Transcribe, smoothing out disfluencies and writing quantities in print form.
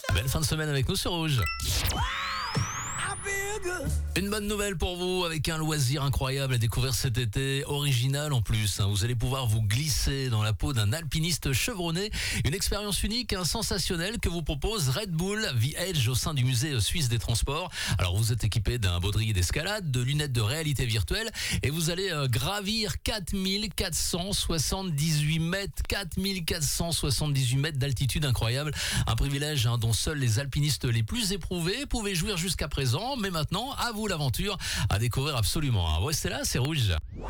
Belle fin de semaine avec nous sur Rouge. Une bonne nouvelle pour vous, avec un loisir incroyable à découvrir cet été, original en plus. Vous allez pouvoir vous glisser dans la peau d'un alpiniste chevronné. Une expérience unique, sensationnelle que vous propose Red Bull The Edge au sein du musée suisse des transports. Alors vous êtes équipé d'un baudrier d'escalade, de lunettes de réalité virtuelle et vous allez gravir 4478 mètres, 4478 mètres d'altitude incroyable. Un privilège dont seuls les alpinistes les plus éprouvés pouvaient jouir jusqu'à présent. Mais maintenant, à vous l'aventure à découvrir absolument. Restez là, c'est Rouge.